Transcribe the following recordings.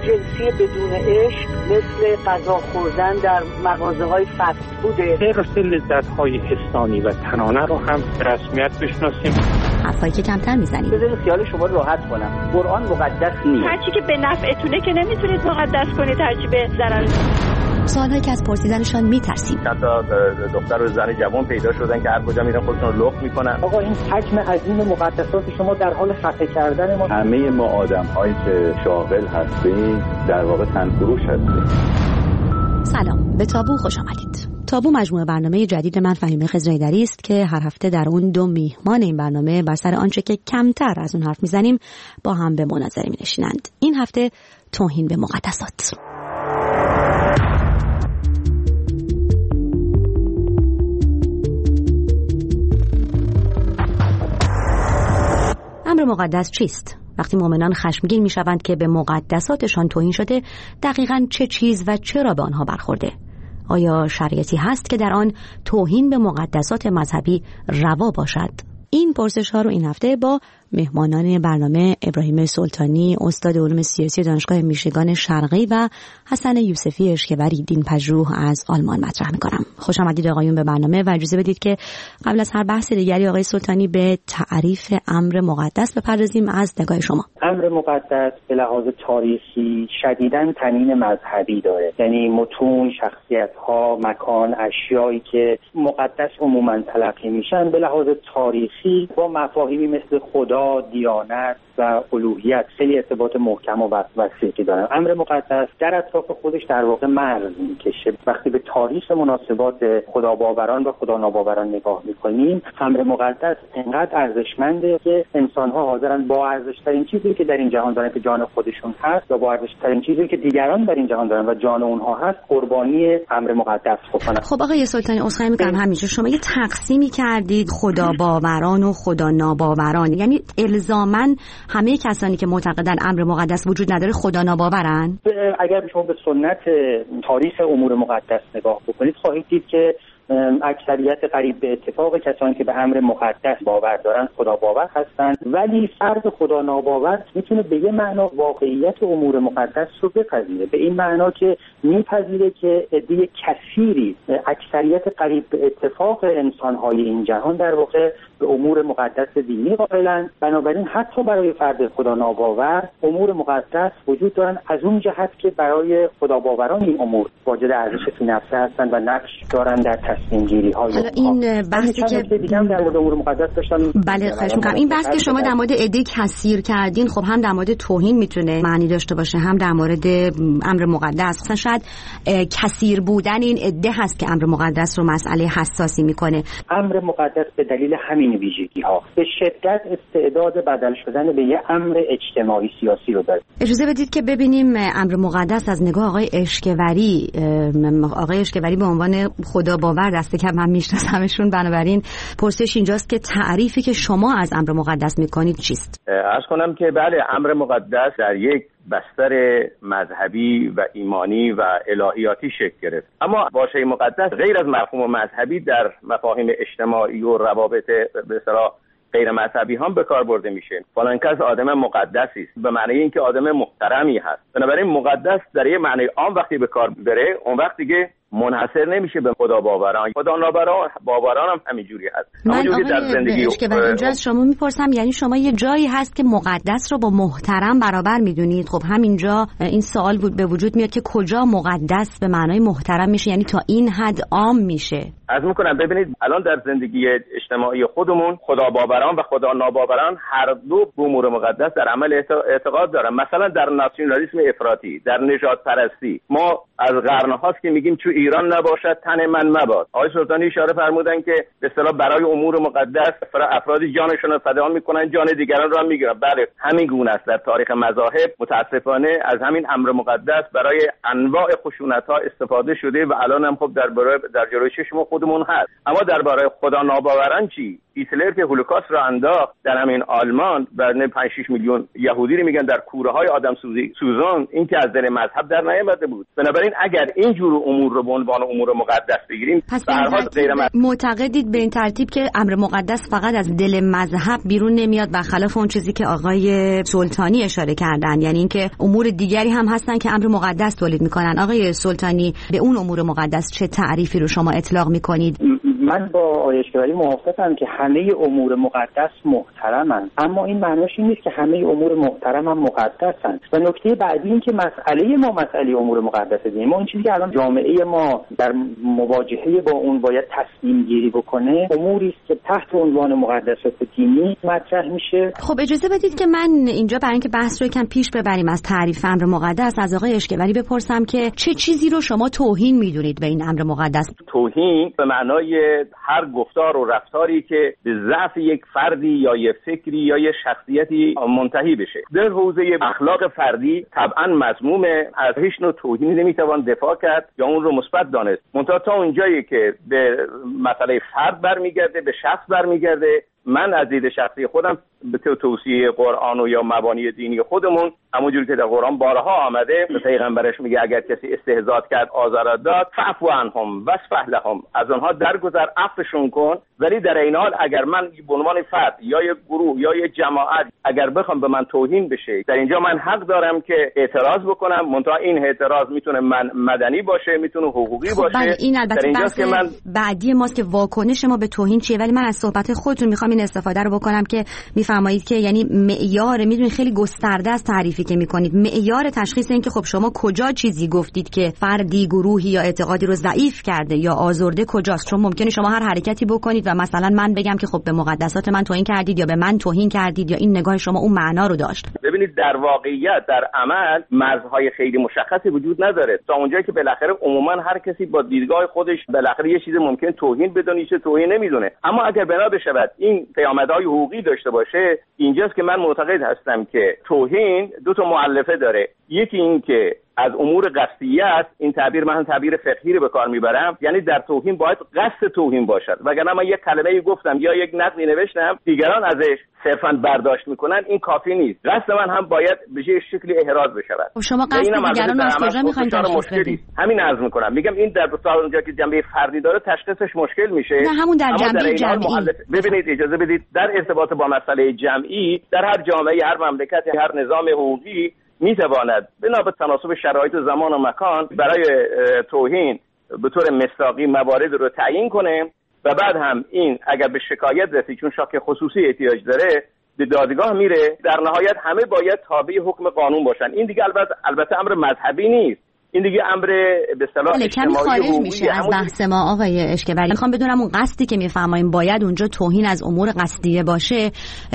جنسی بدون عشق مثل غذا خوردن در مغازه‌های فست فوده. حرص لذت‌های حسانی و تنانه رو هم به رسمیت بشناسیم. حرفایی که کمتر میزنیم. بذارید خیال شما رو راحت کنم. قرآن مقدس نیست. هرچی که به نفعتونه که نمیتونید مقدس کنید، هرچی به ضرر. سوالایی که از پرسیدنشان میترسیم. حتی دختر و زن جوان پیدا شدن که هر کجا میرن خودشون رو لخت میکنن. آقا این حجم عظیم مقدسات شما در حال خفه کردن ما. همه ما آدم‌هایی که شاغل هستیم در واقع تنفروش هستیم. سلام، به تابو خوش آمدید. تابو مجموعه برنامه جدید من فهیمه خضرایدری است که هر هفته در اون دو میهمان این برنامه بر سر آنچه که کمتر از اون حرف میزنیم با هم به مناظره مینشینند. این هفته توهین به مقدسات. امر مقدس چیست؟ وقتی مؤمنان خشمگین میشوند که به مقدساتشان توهین شده، دقیقاً چه چیز و چرا به آنها برخورده؟ آیا شرایطی هست که در آن توهین به مقدسات مذهبی روا باشد؟ این پرسش ها رو این هفته با مهمانان برنامه ابراهیم سلطانی، استاد علوم سیاسی دانشگاه میشیگان شرقی و حسن یوسفی اشکوری، دین‌پژوه از آلمان مطرح می‌کنم. خوش آمدید آقایون به برنامه و اجازه بدید که قبل از هر بحث دیگری آقای سلطانی به تعریف امر مقدس بپردازیم از نگاه شما. امر مقدس به لحاظ تاریخی شدیداً طنین مذهبی داره، یعنی متون، شخصیت‌ها، مکان، اشیایی که مقدس عموماً تلقی میشن به لحاظ تاریخی با مفاهیمی مثل خدا، دیانت و الوهیت خیلی ارتباط محکم و وثیقی دارن. امر مقدس در اطراف خودش در واقع مرز میکشه. وقتی به تاریخ مناسبات خداباوران و خداناباوران نگاه میکنیم، امر مقدس انقدر ارزشمنده که انسان‌ها حاضرن با ارزش‌ترین چیزی که در این جهان دارن که جان خودشون هست و با ارزش‌ترین چیزی که دیگران در این جهان دارن و جان اونها هست قربانی امر مقدس بکنن. خب آقای سلطانی، عذرخواهی می‌کنم همینجا شما یه تقسیمی کردید خداباوران و خداناباوران، یعنی الزاماً همه کسانی که معتقدن امر مقدس وجود نداره خدا ناباورن؟ اگر شما به سنت تاریخ امور مقدس نگاه بکنید خواهید دید که اکثریت قریب به اتفاق کسانی که به امر مقدس باور دارن خدا باور هستند، ولی فرد خدا ناباور میتونه به یه معنا واقعیت امور مقدس رو بپذیره، به این معنا که میپذیره که عده کثیری، اکثریت قریب به اتفاق انسان‌های این جهان در واقع به امور مقدس دینی قائلن. بنابراین حتی برای فرد خدا ناباور امور مقدس وجود دارن، از اون جهت که برای خدا باوران این امور واجد ارزش فی نفسه هستند و نقش دارن در تصمیم گیری های. حالا این بحثی که دیگه هم در مورد امور مقدس داشتم. بله خواهش می‌کنم. این بحث که شما در مورد عده کثیر کردین، خب هم در مورد توهین میتونه معنی داشته باشه، هم در مورد امر مقدس. مثلا شاید کثیر بودن این عده هست که امر مقدس رو مسئله حساسی میکنه. امر مقدس به دلیل همین ویژگی‌ها به شدت استعداد بدل شدن به یه امر اجتماعی سیاسی رو داره. اجازه بدید که ببینیم امر مقدس از نگاه آقای اشکوری. آقای اشکوری به عنوان خدا باور دست کم هم میشناسمشون، بنابراین پرسش اینجاست که تعریفی که شما از امر مقدس میکنید چیست؟ عرض کنم که بله، امر مقدس در یک بستر مذهبی و ایمانی و الهیاتی شکل گرفت، اما واژه مقدس غیر از مفهوم مذهبی در مفاهیم اجتماعی و روابط به اصطلاح غیر مذهبی هم به کار برده میشه. فلان کس آدم مقدسی است به معنی اینکه آدم محترمی هست. بنابراین مقدس در یه معنی عام وقتی به کار بره، اون وقت دیگه منحصر نمیشه به خدا باوران. خدا باوران هم همینجوری هست. همونجوری در زندگی اینجا از شما میپرسم، یعنی شما یه جایی هست که مقدس رو با محترم برابر میدونید؟ خب همینجا این سوال به وجود میاد که کجا مقدس به معنای محترم میشه، یعنی تا این حد عام میشه؟ عرض میکنم ببینید الان در زندگی اجتماعی خودمون خدا باوران و خدا ناباوران هر دو به امور مقدس در عمل اعتقاد دارن. مثلا در ناسیونالیسم افراطی، در نژاد پرستی، ما از قرن‌هاست که میگیم تو ایران نباشد تن من مباد. آقای سلطانی اشاره فرمودن که به اصطلاح برای امور مقدس افرادی جانشون رو فدا میکنن، جان دیگران رو هم میگیرن. بله همین گونه است. در تاریخ مذاهب متاسفانه از همین امر مقدس برای انواع خشونت‌ها استفاده شده و الان هم خب در جلوی چشم خودمون هست. اما درباره خدا ناباوران چی؟ هیتلر که هولوکاست را انداخت در همین آلمان و 5-6 میلیون یهودی رو میگن در کوره‌های آدم سوزان، این که از دل مذهب در نیامده بود. بنابراین اگر این جور امور رو به عنوان امور مقدس بگیریم، به هر حال غیر معتقدید به این ترتیب که امر مقدس فقط از دل مذهب بیرون نمیاد، برخلاف اون چیزی که آقای سلطانی اشاره کردن، یعنی اینکه امور دیگری هم هستن که امر مقدس تولید میکنن. آقای سلطانی، به اون امور مقدس چه تعریفی رو شما اطلاق میکنید؟ من با آقای اشکبری موافقم که همه امور مقدس محترمند، اما این معنیش این نیست که همه امور محترم هم مقدسند. و نکته بعدی این که مسئله امور مقدسه دینی، ما این چیزی که الان جامعه ما در مواجهه با اون باید تصمیم گیری بکنه، اموری است که تحت عنوان مقدسات دینی مطرح میشه. خب اجازه بدید که من اینجا برای اینکه بحث رو یکم پیش ببریم از تعریف امر مقدس از آقای اشکبری بپرسم که چه چیزی رو شما توهین میدونید به این امر مقدس؟ توهین به معنای هر گفتار و رفتاری که به ضعف یک فردی یا یک فکری یا یک شخصیتی منتهی بشه. در حوزه اخلاق فردی طبعا مذمومه، از هیچ نوع توهینی نمیتوان دفاع کرد یا اون رو مثبت دانست. منتها تا اونجایی که به مسئله فرد برمیگرده، به شخص برمیگرده، من از دید شخصی خودم به توصیه قرآن و یا مبانی دینی خودمون، همونجوری که در قرآن بارها آمده، پیغمبرش میگه اگر کسی استهزاء کرد، آزار داد، فاعف عنهم واصفح لهم، از آنها درگذر، عفوشون کن. ولی در این حال اگر من به عنوان فرد یا یک گروه یا یک جماعت اگر بخوام به من توهین بشه، در اینجا من حق دارم که اعتراض بکنم. منتها این اعتراض میتونه مدنی باشه، میتونه حقوقی باشه. این البته بحث که من بعدی ماست که واکنش ما به توهین چیه، ولی من از صحبت خودتون میخوام این استفاده رو بکنم که میفرمایید که یعنی معیار، میدونید خیلی گسترده است تعریفی که میکنید، معیار تشخیص این که خب شما کجا چیزی گفتید که فردی، گروهی یا اعتقادی رو ضعیف کرده یا آزرده کجاست؟ چون ممکنه شما هر حرکتی بکنید و مثلا من بگم که خب به مقدسات من توهین کردید یا به من توهین کردید یا این نگاه شما اون معنا رو داشت. ببینید در واقعیت در عمل مرزهای خیلی مشخصی وجود نداره، تا اونجایی که بالاخره عموما هر کسی با دیدگاه خودش بالاخره یه چیز ممکن توهین بدونه، چه توهین نمیدونه. اما اگر بنا بشود این پیامدهای حقوقی داشته باشه، اینجاست که من معتقد هستم که توهین دو تا مؤلفه داره. یکی این که از امور قصدیه است، این تعبیر من تعبیر فقهی رو به کار میبرم، یعنی در توهین باید قصد توهین باشد، وگرنه من یک کلمه‌ای گفتم یا یک نقدی نوشتم دیگران ازش صرفاً برداشت میکنن، این کافی نیست. قصد من هم باید به چه شکلی احراز بشود. شما قصد دیگران رو از کجا میخواید تشخیص بدید؟ همین عرض میکنم، میگم این در اونجا که جنبه فردی داره تشخیصش مشکل میشه. نه همون در جنبه جمعی. ببینید اجازه بدید، در ارتباط با مسئله جمعی در هر جامعه، هر مملکت، هر نظام حقوقی میتواند بنا به تناسب شرایط زمان و مکان برای توهین به طور مصداقی موارد رو تعیین کنه و بعد هم این اگر به شکایت رسید، چون شاخص خصوصی احتیاج داره، به دادگاه میره. در نهایت همه باید تابع حکم قانون باشن. این دیگه البته امر مذهبی نیست، این دیگه امر به اصطلاح اجتماعی خارج میشه از بحث ما. آقای اشکبری، میخوام بدونم اون قصدی که میفرماییم باید اونجا توهین از امور قصدیه باشه.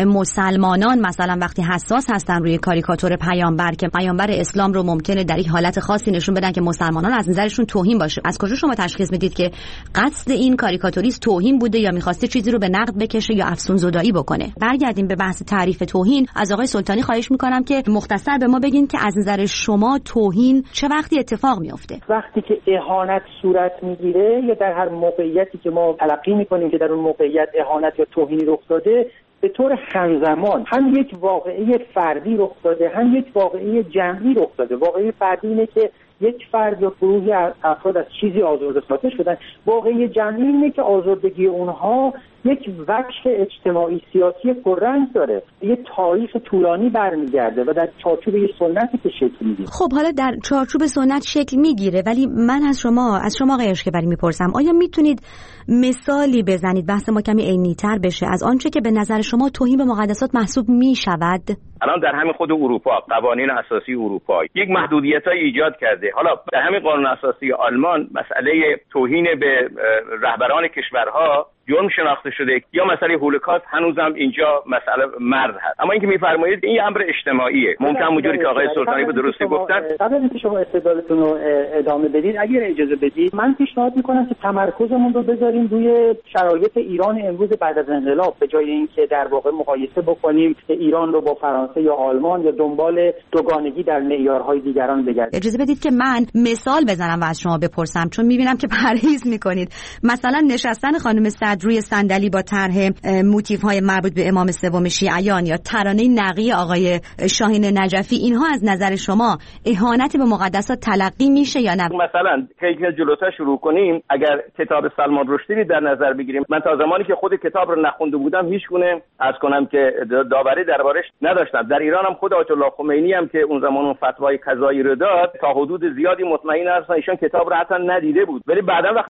مسلمانان مثلا وقتی حساس هستن روی کاریکاتور پیامبر که پیامبر اسلام رو ممکنه در یک حالت خاصی نشون بدن که مسلمانان از نظرشون توهین باشه، از کجا شما تشخیص میدید که قصد این کاریکاتوریست توهین بوده یا میخواسته چیزی رو به نقد بکشه یا افسون زدایی بکنه؟ برگردیم به بحث تعریف توهین. از آقای سلطانی خواهش میکنم که مختصر به ما بگین که از نظر شما توهین چه وقتی اتفاق میفته؟ وقتی که اهانت صورت میگیره یا در هر موقعیتی که ما تلقی میکنیم که در اون موقعیت اهانت یا توهینی رخ داده، به طور همزمان هم یک واقعه فردی رخ داده، هم یک واقعه جمعی رخ داده. واقعه فردی اینه که یک فرد یا گروهی افراد از چیزی آزرده ساخته شدن. واقعه جمعی اینه که آزردگی اونها یک وجه اجتماعی سیاسی پررنگ داره، یه تاریخ طولانی برمیگرده و در چارچوب یه سنتی که شکل میگیره. خب حالا در چارچوب سنت شکل میگیره، ولی من از شما آقای اشکبری میپرسم، آیا میتونید مثالی بزنید بحث ما کمی عینی‌تر بشه از آنچه که به نظر شما توهین به مقدسات محسوب میشود؟ الان در همین خود اروپا، قوانین اساسی اروپا یک محدودیت‌های ایجاد کرده. حالا در همین قانون اساسی آلمان مسئله توهین به رهبران کشورها جرم شناخته شده، یا مسئله هولوکاست هنوزم اینجا مسئله مرز هست. اما اینکه میفرمایید این امر اجتماعیه، ممکن اونجوری که آقای سلطانی به درستی گفتن. قبل از اینکه شما استدلالتون رو ادامه بدید، اگر اجازه بدید من پیشنهاد میکنم که تمرکزمون رو بذاریم روی شرایط ایران امروز بعد از انقلاب، به جای اینکه در واقع مقایسه بکنیم ایران رو با فرانسه یا آلمان یا دنبال دوگانگی در معیارهای دیگران بگردیم. اجازه بدید که من مثال بزنم و از شما بپرسم، چون میبینم که پرهیز میکنید. مثلا نشستن خانم میشود روی صندلی با طرح موتیف‌های مربوط به امام سوم شیعیان یا ترانه نقی آقای شاهین نجفی، اینها از نظر شما اهانت به مقدسات تلقی میشه یا نه؟ مثلا که جلوتر شروع کنیم، اگر کتاب سلمان رشدی در نظر بگیریم، من تا زمانی که خود کتاب رو نخونده بودم هیچ گونه از کنم که داوری دربارش نداشتم. در ایران هم خود آیت الله خمینی هم که اون زمان اون فتوای قضایی رو داد، تا حدود زیادی مطمئن هستم ایشون کتاب رو حتی ندیده بود، ولی بعدا